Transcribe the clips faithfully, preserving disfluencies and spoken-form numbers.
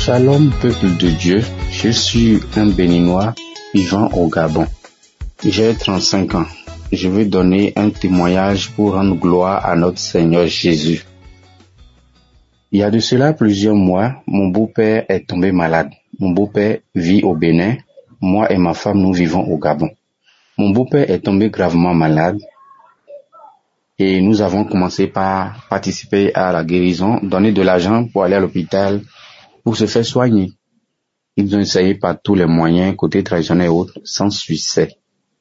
Shalom peuple de Dieu, je suis un Béninois vivant au Gabon. J'ai trente-cinq ans. Je veux donner un témoignage pour rendre gloire à notre Seigneur Jésus. Il y a de cela plusieurs mois, mon beau-père est tombé malade. Mon beau-père vit au Bénin. Moi et ma femme, nous vivons au Gabon. Mon beau-père est tombé gravement malade et nous avons commencé par participer à la guérison, donner de l'argent pour aller à l'hôpital pour se faire soigner. Ils ont essayé par tous les moyens, côté traditionnel et autres, sans succès.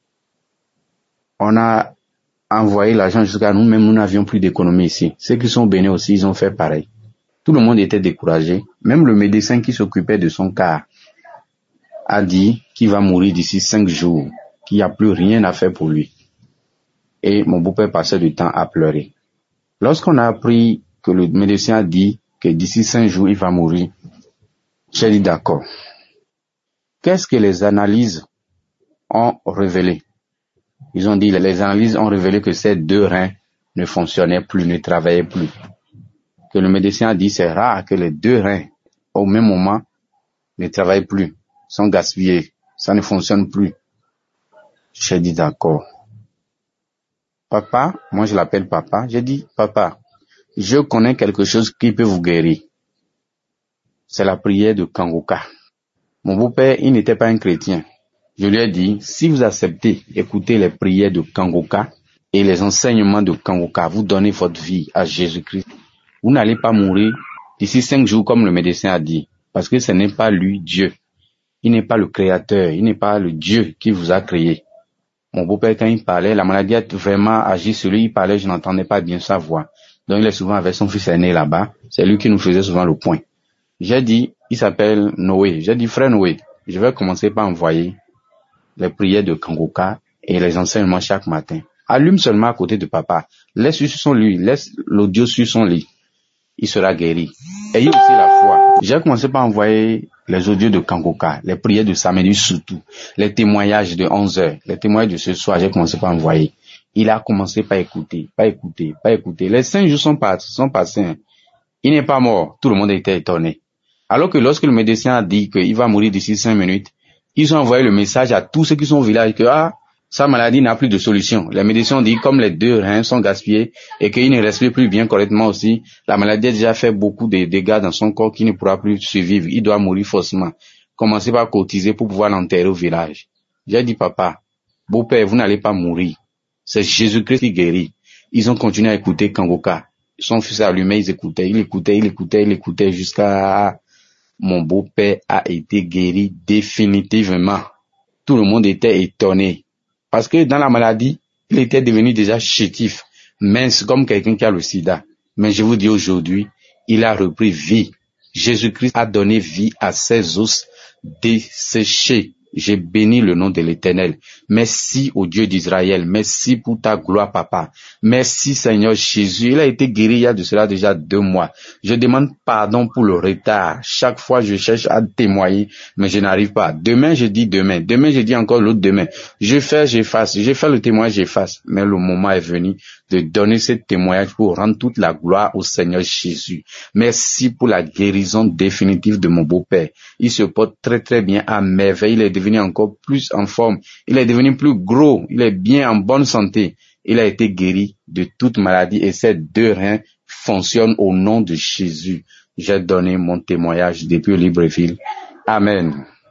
On a envoyé l'argent jusqu'à nous, même nous n'avions plus d'économie ici. Ceux qui sont au Bénin aussi, ils ont fait pareil. Tout le monde était découragé. Même le médecin qui s'occupait de son cas a dit qu'il va mourir d'ici cinq jours, qu'il n'y a plus rien à faire pour lui. Et mon beau-père passait du temps à pleurer. Lorsqu'on a appris que le médecin a dit que d'ici cinq jours, il va mourir, j'ai dit d'accord. Qu'est-ce que les analyses ont révélé? Ils ont dit, les analyses ont révélé que ces deux reins ne fonctionnaient plus, ne travaillaient plus. Que le médecin a dit, c'est rare que les deux reins, au même moment, ne travaillent plus, sont gaspillés, ça ne fonctionne plus. J'ai dit d'accord. Papa, moi je l'appelle papa, j'ai dit, papa, je connais quelque chose qui peut vous guérir. C'est la prière de Kangoka. Mon beau-père, il n'était pas un chrétien. Je lui ai dit, si vous acceptez écouter les prières de Kangoka et les enseignements de Kangoka, vous donnez votre vie à Jésus-Christ, vous n'allez pas mourir d'ici cinq jours comme le médecin a dit, parce que ce n'est pas lui, Dieu. Il n'est pas le créateur, il n'est pas le Dieu qui vous a créé. Mon beau-père, quand il parlait, la maladie a vraiment agi sur lui, il parlait, je n'entendais pas bien sa voix. Donc il est souvent avec son fils aîné là-bas, c'est lui qui nous faisait souvent le point. J'ai dit, il s'appelle Noé, j'ai dit, frère Noé, je vais commencer par envoyer les prières de Kangoka et les enseignements chaque matin. Allume seulement à côté de papa, laisse sur son lit, laisse l'audio sur son lit, il sera guéri. Ayez aussi la foi. J'ai commencé par envoyer les audios de Kangoka, les prières de samedi surtout, les témoignages de onze heures, les témoignages de ce soir, j'ai commencé par envoyer. Il a commencé par écouter, pas écouter, pas écouter. Les cinq jours sont, pas, sont passés. Il n'est pas mort. Tout le monde était étonné. Alors que lorsque le médecin a dit qu'il va mourir d'ici cinq minutes, ils ont envoyé le message à tous ceux qui sont au village que, ah, sa maladie n'a plus de solution. Les médecins ont dit, comme les deux reins sont gaspillés et qu'il ne respire plus bien correctement aussi, la maladie a déjà fait beaucoup de dégâts dans son corps qui ne pourra plus survivre. Il doit mourir forcément. Commencez par cotiser pour pouvoir l'enterrer au village. J'ai dit, papa, beau-père, vous n'allez pas mourir. C'est Jésus-Christ qui guérit. Ils ont continué à écouter Kangoka. Son fils allumé, ils écoutaient, il écoutait, il écoutait, il écoutait jusqu'à mon beau-père a été guéri définitivement. Tout le monde était étonné. Parce que dans la maladie, il était devenu déjà chétif, mince comme quelqu'un qui a le sida. Mais je vous dis aujourd'hui, il a repris vie. Jésus-Christ a donné vie à ses os desséchés. J'ai béni le nom de l'Éternel. Merci au Dieu d'Israël. Merci pour ta gloire, papa. Merci, Seigneur Jésus. Il a été guéri il y a de cela déjà deux mois. Je demande pardon pour le retard. Chaque fois, je cherche à témoigner, mais je n'arrive pas. Demain, je dis demain. Demain, je dis encore l'autre demain. Je fais, j'efface. Je fais le témoignage, j'efface. Mais le moment est venu de donner ce témoignage pour rendre toute la gloire au Seigneur Jésus. Merci pour la guérison définitive de mon beau-père. Il se porte très très bien à merveille. Il est devenu encore plus en forme. Il est devenu plus gros. Il est bien en bonne santé. Il a été guéri de toute maladie et ces deux reins fonctionnent au nom de Jésus. J'ai donné mon témoignage depuis Libreville. Amen.